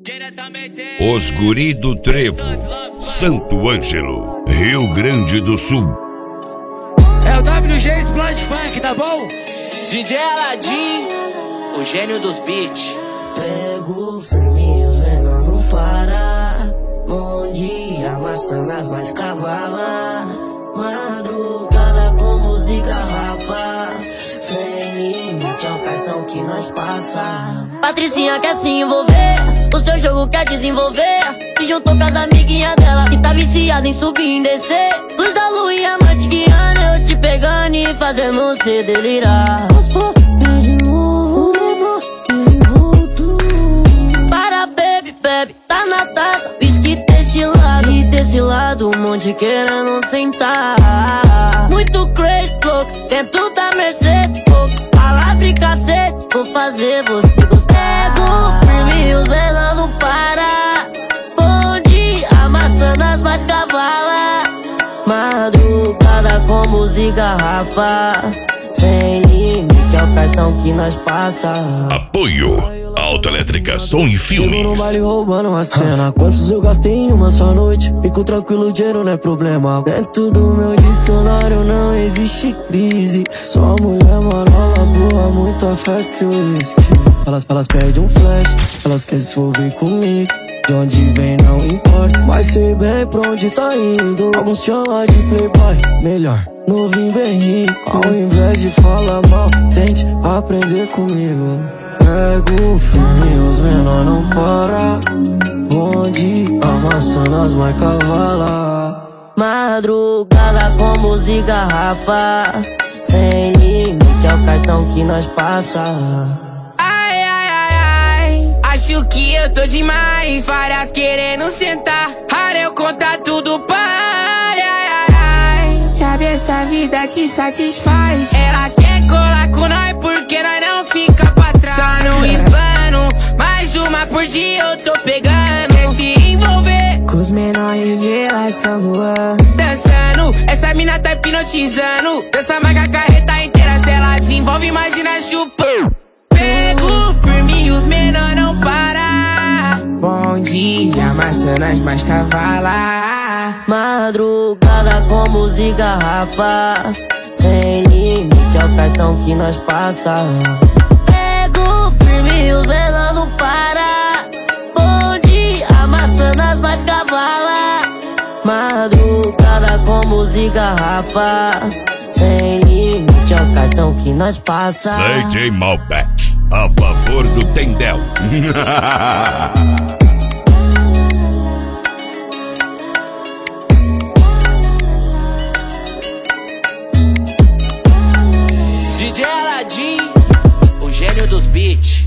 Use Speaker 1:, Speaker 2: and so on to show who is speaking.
Speaker 1: Os Guri do Trevo, Santo Ângelo, Rio Grande do Sul.
Speaker 2: É o WG Splode Funk, tá bom?
Speaker 3: DJ Aladim, o gênio dos beats.
Speaker 4: Pego firme, os menor não para. Bom dia, amassando as mais cavalas. Madrugada com música, garrafas. Sem limite é o cartão que nós passa. Patricinha quer se envolver, o seu jogo quer desenvolver. Se juntou com as amiguinhas dela e tá viciada em subir e descer. Luz da lua e a noite guiando, eu te pegando e fazendo você delirar. De novo, desenvolto. Para, baby, bebe, tá na taça. Whisky desse lado e desse lado, um monte querendo sentar. Muito crazy, louco, dentro da Mercedes, louco. Palavra e cacete, vou fazer você gostar. Pego firme, os menor não para. Bom dia, amassando as mais cavalas. Madrugada com música, garrafas. Sem limite é o cartão que nós passa.
Speaker 1: Apoio Autoelétrica Som e
Speaker 4: Chego no
Speaker 1: Filmes.
Speaker 4: baile roubando uma cena. Quantos eu gastei em uma só noite? Fico tranquilo, dinheiro não é problema. Dentro do meu dicionário não existe crise. Só mulher marola boa, muita festa e whisky. Elas pedem um flash, elas querem se envolver comigo. De onde vem não importa, mas sei bem pra onde tá indo. Alguns chamam de playboy, melhor novinho bem rico. Ao invés de falar mal, tente aprender comigo. Pego firme, os menor não para. Bom dia, amassando as mais cavalas. Madrugada com música, garrafas. Sem limite é o cartão que nós passa.
Speaker 5: Ai, ai, ai, ai, acho que eu tô demais. Várias querendo sentar, raro eu contar tudo, pai. Ai, ai, ai, sabe essa vida te satisfaz. Ela quer colar com nós porque nós não fica pra trás. Só no hispano, mais uma por dia eu tô pegando. Quer se envolver com os menores, revelação do ano. Dançando, essa mina tá hipnotizando. Dança mais a carreta inteira, se ela desenvolve, imagina chupando. Pego firme, os menor não para. Bom dia, amassando as mais cavalas.
Speaker 4: Madrugada com música, garrafas. Sem limite é o cartão que nós passa. Pego firme, os menor não para. Bom dia, amassando as mais cavalas. Madrugada com música, garrafas. Sem limite é o cartão que nós passa.
Speaker 1: DJ Malbec, a favor do Tendel.
Speaker 3: DJ Aladim, o gênio dos beats.